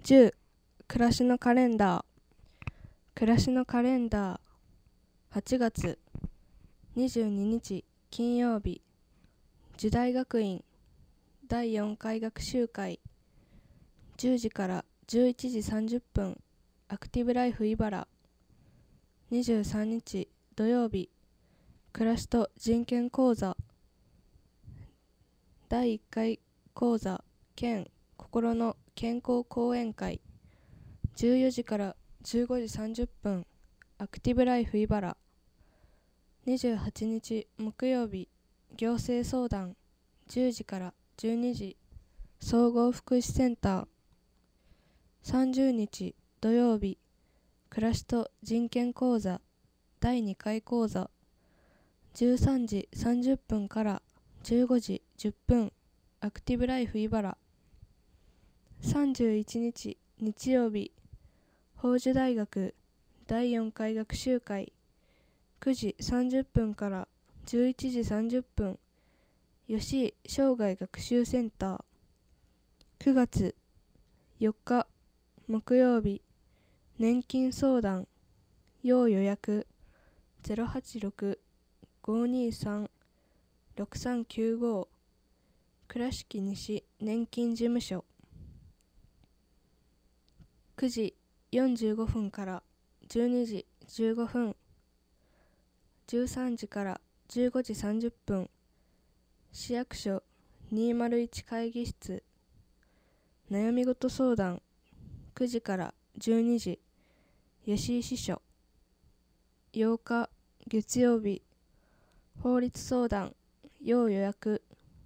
10暮らしのカレンダー8月22日金曜日、時代学院第4回学習会10時から11時30分アクティブライフ茨23日土曜日、暮らしと人権講座第1回講座兼心の健康講演会14時から15時30分アクティブライフ茨28日木曜日、行政相談10時から12時総合福祉センター30日土曜日、暮らしと人権講座第2回講座13時30分から15時10分アクティブライフ茨31日日曜日、法樹大学第4回学習会9時30分から11時30分吉井生涯学習センター9月4日木曜日、年金相談要予約 086-523-6395 倉敷西年金事務所9時45分から12時15分13時から15時30分市役所201会議室悩み事相談9時から12時吉井支所8日月曜日、法律相談要予約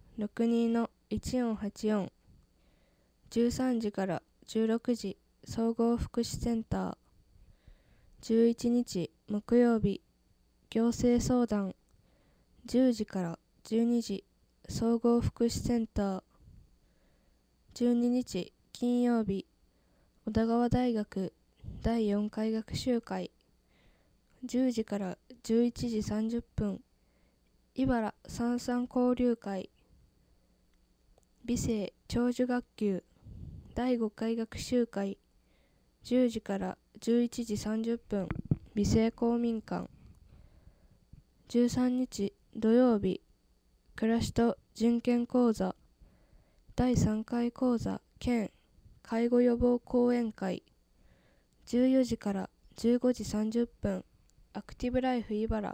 62-1484 13時から16時総合福祉センター11日木曜日、行政相談10時から12時総合福祉センター12日金曜日、小田川大学第4回学習会10時から11時30分茨三々交流会美声長寿学級第5回学習会10時から11時30分美声公民館13日土曜日、暮らしと人権講座第3回講座兼介護予防講演会14時から15時30分アクティブライフ茨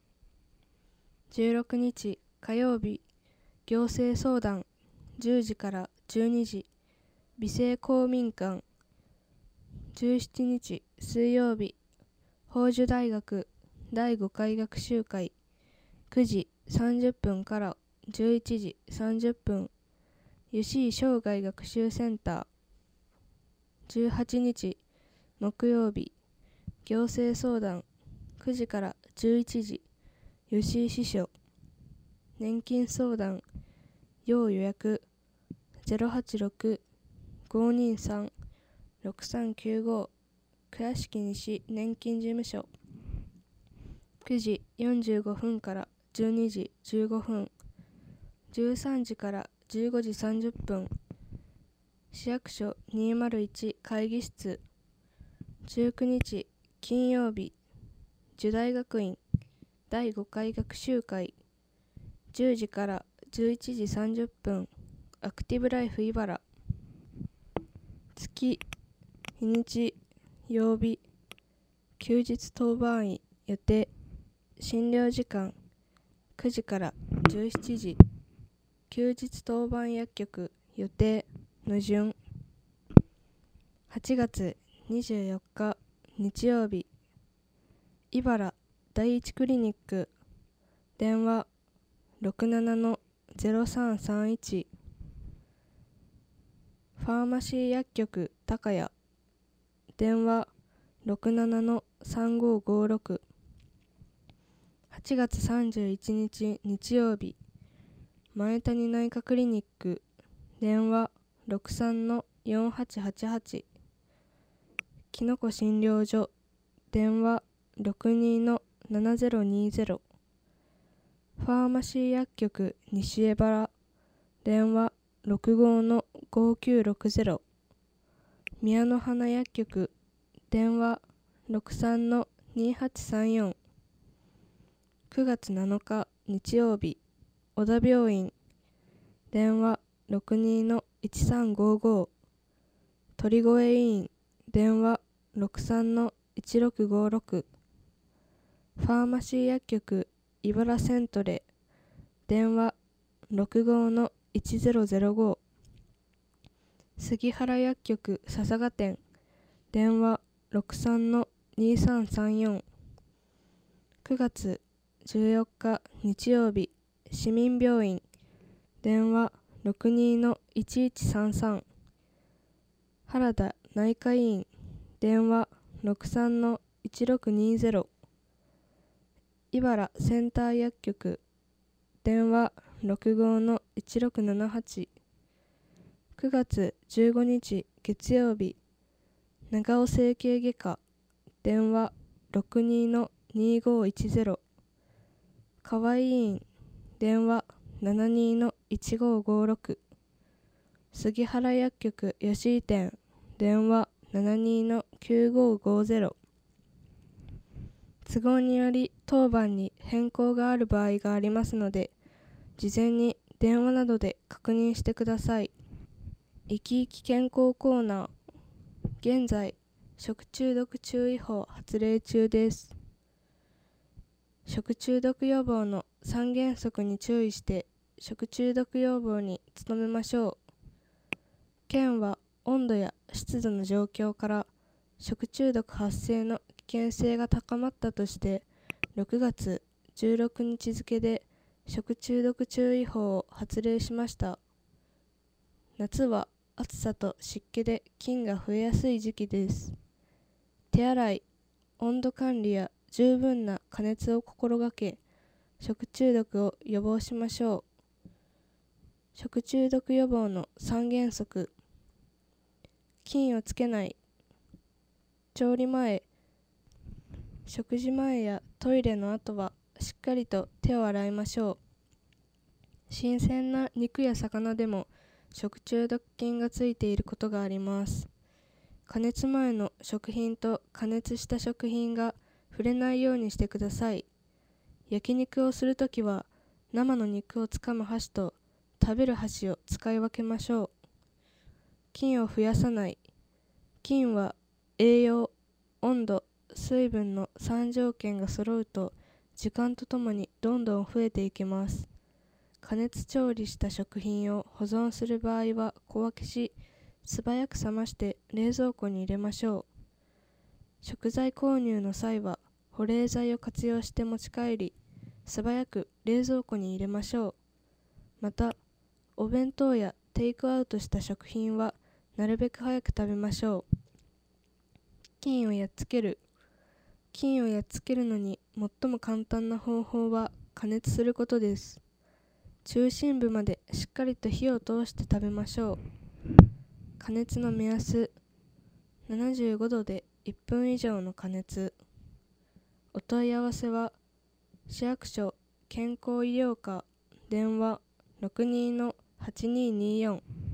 16日火曜日、行政相談10時から12時美声公民館17日水曜日、法樹大学第5回学習会9時30分から11時30分吉井生涯学習センター18日木曜日、行政相談9時から11時吉井支所年金相談要予約 086-523-6395 倉敷西年金事務所9時45分から12時15分13時から15時30分市役所201会議室19日金曜日、時代学院第5回学習会10時から11時30分アクティブライフ茨月日にち曜日、休日当番医予定診療時間9時から17時休日当番薬局予定の順8月24日日曜日、茨第一クリニック電話 67-0331 ファーマシー薬局高谷電話 67-3556 8月31日日曜日、前谷内科クリニック電話 63-4888 きのこ診療所電話 62-7020 ファーマシー薬局西江原電話 65-5960 宮の花薬局電話63-2834。9月7日日曜日、小田病院電話62-1355。鳥越医院電話63-1656。ファーマシー薬局茨セントレ電話65-1005。杉原薬局笹賀店電話63-2334。9月14日日曜日、市民病院電話62-1133。原田内科医院電話63-1620。茨センター薬局電話65-1678。9月15日月曜日、長尾整形外科電話62-2510。河合医院電話72-1556。杉原薬局吉井店電話72-9550。都合により当番に変更がある場合がありますので、事前に電話などで確認してください。生き生き健康コーナー。現在、食中毒注意報発令中です。食中毒予防の3原則に注意して食中毒予防に努めましょう。県は温度や湿度の状況から食中毒発生の危険性が高まったとして6月16日付で食中毒注意報を発令しました。夏は暑さと湿気で菌が増えやすい時期です。手洗い、温度管理や十分な加熱を心がけ、食中毒を予防しましょう。食中毒予防の3原則。菌をつけない。調理前、食事前やトイレの後はしっかりと手を洗いましょう。新鮮な肉や魚でも食中毒菌がついていることがあります。加熱前の食品と加熱した食品が触れないようにしてください。焼肉をするときは生の肉をつかむ箸と食べる箸を使い分けましょう。菌を増やさない。菌は栄養、温度、水分の3条件が揃うと時間とともにどんどん増えていきます。加熱調理した食品を保存する場合は小分けし、素早く冷まして冷蔵庫に入れましょう。食材購入の際は保冷剤を活用して持ち帰り、素早く冷蔵庫に入れましょう。また、お弁当やテイクアウトした食品はなるべく早く食べましょう。菌をやっつける。菌をやっつけるのに最も簡単な方法は加熱することです。中心部までしっかりと火を通して食べましょう。加熱の目安、75度で1分以上の加熱。お問い合わせは、市役所健康医療課電話62-8224。